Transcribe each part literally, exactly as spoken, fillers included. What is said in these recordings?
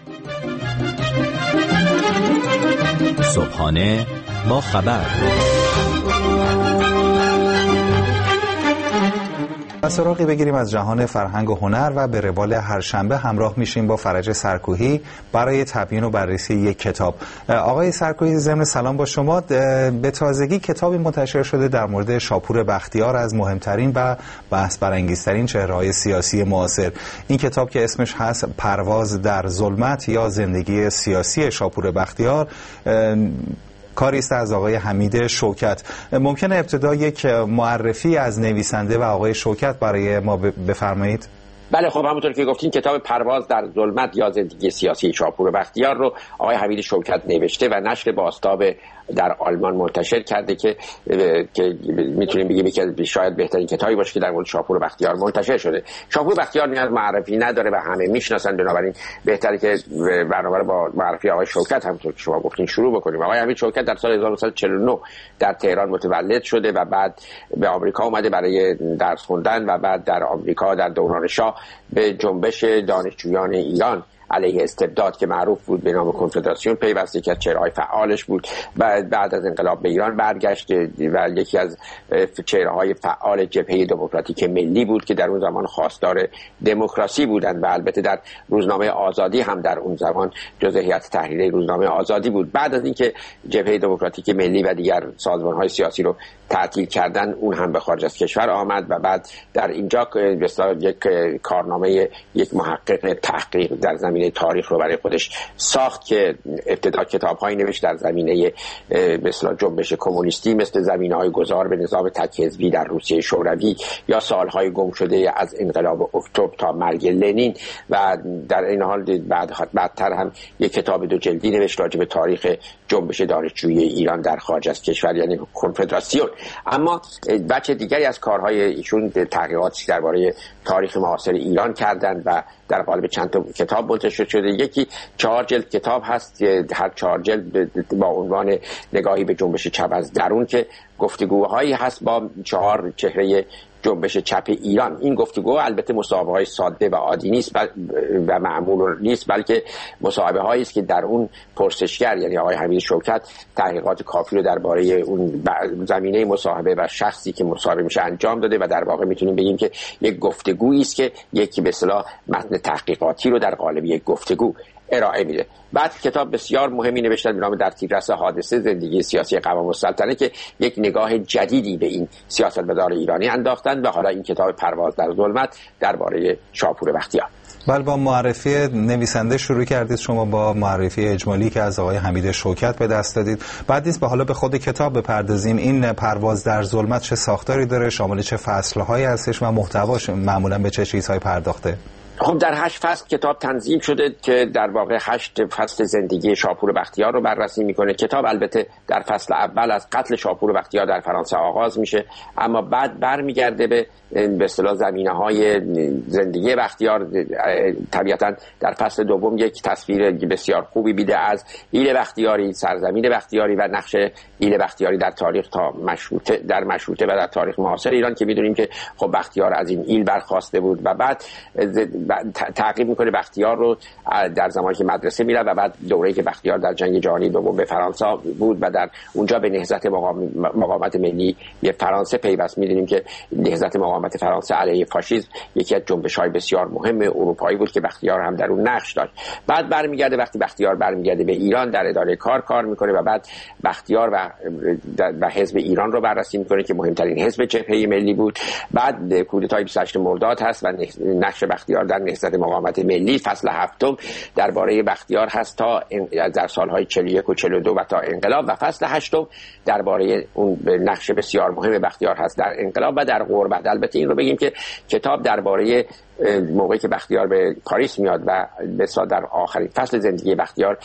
صبحانه با خبر. سراغی بگیریم از جهان فرهنگ و هنر و به روال هر شنبه همراه میشیم با فرج سرکوهی برای تبیین و بررسی یک کتاب. آقای سرکوهی، ضمن سلام با شما، به تازگی کتابی منتشر شده در مورد شاپور بختیار، از مهمترین و بحث برانگیزترین چهره‌های سیاسی معاصر. این کتاب که اسمش هست پرواز در ظلمت یا زندگی سیاسی شاپور بختیار، کاری است از آقای حمید شوکت. ممکنه ابتدا یک معرفی از نویسنده و آقای شوکت برای ما بفرمایید؟ بله، خب همونطور که گفتین کتاب پرواز در ظلمت یا زندگی سیاسی شاپور بختیار رو آقای حمید شوکت نوشته و نشر بازتاب در آلمان منتشر کرده که که میتونیم بگیم که شاید بهترین کتابی باشه که در مورد شاپور بختیار منتشر شده. شاپور بختیار نیاز معرفی نداره و همه میشناسن، بنابراین بهتره که برنامه رو با معرفی آقای شوکت همونطور که شما گفتین شروع بکنیم. آقای حمید شوکت در سال هزار و نهصد و چهل و نه در تهران متولد شده و بعد به آمریکا اومده برای درس خوندن و بعد در آمریکا در دوران شاه به جنبش دانشجویان ایران علیه استبداد که معروف بود به نام کنفدراسیون پیوسته، که از چهره‌های فعالش بود. بعد بعد از انقلاب به ایران برگشت و یکی از چهره‌های فعال جبهه دموکراتیک ملی بود که در اون زمان خواستار دموکراسی بودند و البته در روزنامه آزادی هم در اون زمان جزء هیئت تحریریه روزنامه آزادی بود. بعد از اینکه جبهه دموکراتیک ملی و دیگر سازمان‌های سیاسی رو تعطیل کردن، اون هم به خارج از کشور آمد و بعد در اینجا به اصطلاح یک کارنامه یک محقق تحقیق در زمینه تاریخ رو برای خودش ساخت که ابتدا کتاب‌هایی نوشت در زمینه به اصطلاح جنبش کمونیستی، مثل زمینه‌های گذار به نظام تک حزبی در روسیه شوروی یا سال‌های گم شده از انقلاب اکتبر تا مرگ لنین، و در این حال بعد بعدتر هم یک کتاب دو جلدی نوشت راجع به تاریخ جنبش دانشجویی ایران در خارج از کشور یعنی کنفدراسیون. اما بچه دیگری از کارهای ایشون تحقیقاتی درباره تاریخ معاصر ایران کردند و در قالب چند تا کتاب منتشر شده. یکی چهار جلد کتاب هست که هر چهار جلد با عنوان نگاهی به جنبش چپ از درون که گفتگوهایی هست با چهار چهره جنبش چپ ایران. این گفتگو البته مصاحبه های ساده و عادی نیست و معمول نیست، بلکه مصاحبه هایی است که در اون پرسشگر یعنی آقای حمید شوکت تحقیقات کافی رو درباره اون زمینه مصاحبه و شخصی که مصاحبه میشه انجام داده و در واقع میتونیم بگیم که یک گفتگویی است که یکی به اصطلاح متن تحقیقاتی رو در قالب یک گفتگو ارائه میده. بعد کتاب بسیار مهمی نوشتن به نام در تیررس حادثه زندگی سیاسی قوام السلطنه که یک نگاه جدیدی به این سیاستمدار ایرانی انداختن و حالا این کتاب پرواز در ظلمت درباره شاپور بختیار. بله، با معرفی نویسنده شروع کردید شما، با معرفی اجمالی که از آقای حمید شوکت به دست دادید. بعد نیست به حالا به خود کتاب بپردازیم. این پرواز در ظلمت چه ساختاری داره، شامل چه فصل‌هایی هستش و محتواش معمولاً به چه چیزهای پرداخته؟ خب در هشت فصل کتاب تنظیم شده که در واقع هشت فصل زندگی شاپور بختیار رو بررسی میکنه. کتاب البته در فصل اول از قتل شاپور بختیار در فرانسه آغاز میشه، اما بعد برمیگرده به به اصطلاح زمینه‌های زندگی بختیار. طبیعتاً در فصل دوم یک تصویر بسیار خوبی میده از ایل بختیاری، سرزمین بختیاری و نقش ایل بختیاری در تاریخ تا مشروطه در مشروطه و در تاریخ معاصر ایران که میدونیم که خب بختیار از این ایل برخواسته بود و بعد تعقیب میکنه بختیار رو در زمانی که مدرسه میره و بعد دوره‌ای که بختیار در جنگ جهانی دوم به فرانسه بود و در اونجا به نهضت مقاومت ملی فرانسه پیوست. میدونیم که نهضت مقاومت فرانسه علیه فاشیسم یکی از جنبش‌های بسیار مهم اروپایی بود که بختیار هم در اون نقش داشت. بعد برمیگرده، وقتی بختیار برمیگرده به ایران در اداره کار کار میکنه و بعد بختیار و و حزب ایران رو بررسی میکنه که مهمترین حزب جبهه ملی بود. بعد کودتای بیست و هشتم مرداد هست و نقش بختیار در نهضت مقاومت ملی. فصل هفتم درباره بختیار هست تا در سالهای چهل و یک و چهل و دو و تا انقلاب، و فصل هشتم درباره اون نقش بسیار مهم بختیار هست در انقلاب و در غربت. البته این رو بگیم که کتاب درباره موقعی که بختیار به پاریس میاد و بسیار در آخرین فصل زندگی بختیار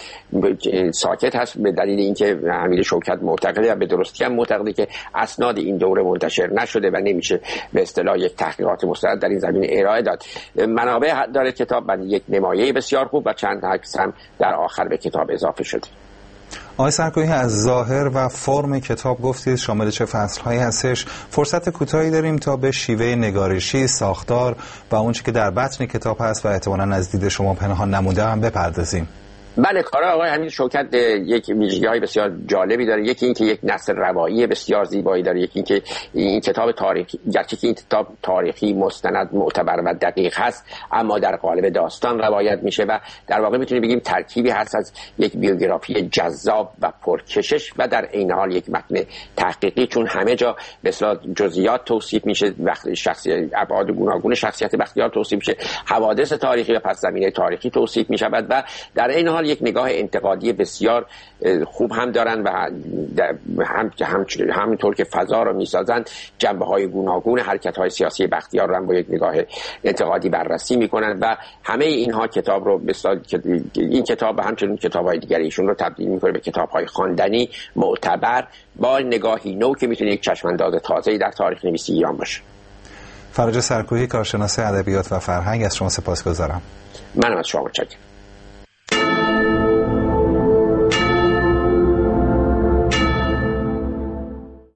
ساکت هست به دلیل اینکه حمید شوکت معتقده و به درستی هم معتقده که اسناد این دوره منتشر نشده و نمیشه به اصطلاح یک تحقیقات مستند در این زمینه ارائه داد. منابع داره کتاب و یک نمایه بسیار خوب و چند عکس هم در آخر به کتاب اضافه شده. آقای سرکوهی، از ظاهر و فرم کتاب گفتید، شامل چه فصل‌هایی هستش؟ فرصت کوتاهی داریم تا به شیوه نگارشی، ساختار و اونچه که در بطن کتاب هست و احتمالاً از دید شما پنهان نموده هم بپردازیم. بله، کار آقای حمید شوکت یک ویژگی‌های بسیار جالبی داره. یکی این که یک نثر روایی بسیار زیبایی داره، یکی این که این کتاب تاریخی، گرچه که این کتاب تاریخی مستند معتبر و دقیق هست، اما در قالب داستان روایت میشه و در واقع میتونیم بگیم ترکیبی هست از یک بیوگرافی جذاب و پرکشش و در عین حال یک متن تحقیقی، چون همه جا به اصطلاح جزئیات توصیف میشه، وقتی شخصیت ابعاد گوناگون شخصیت بختیار توصیف میشه، حوادث تاریخی و پس زمینه تاریخی توصیف میشود و در عین حال یک نگاه انتقادی بسیار خوب هم دارن و هم همینطور که فضا رو میسازن، جنبه‌های گوناگون حرکت‌های سیاسی بختیار رو هم با یک نگاه انتقادی بررسی میکنن و همه اینها کتاب رو بسیار این کتاب و همچنین کتاب‌های دیگری ایشون رو تبدیل میکنه به کتاب‌های خواندنی معتبر با نگاهی نو که میتونه یک چشم‌انداز تازه‌ای در تاریخ نویسی ایران باشه. فرج سرکوهی، کارشناس ادبیات و فرهنگ، از شما سپاسگزارم. منم از شما متشکرم.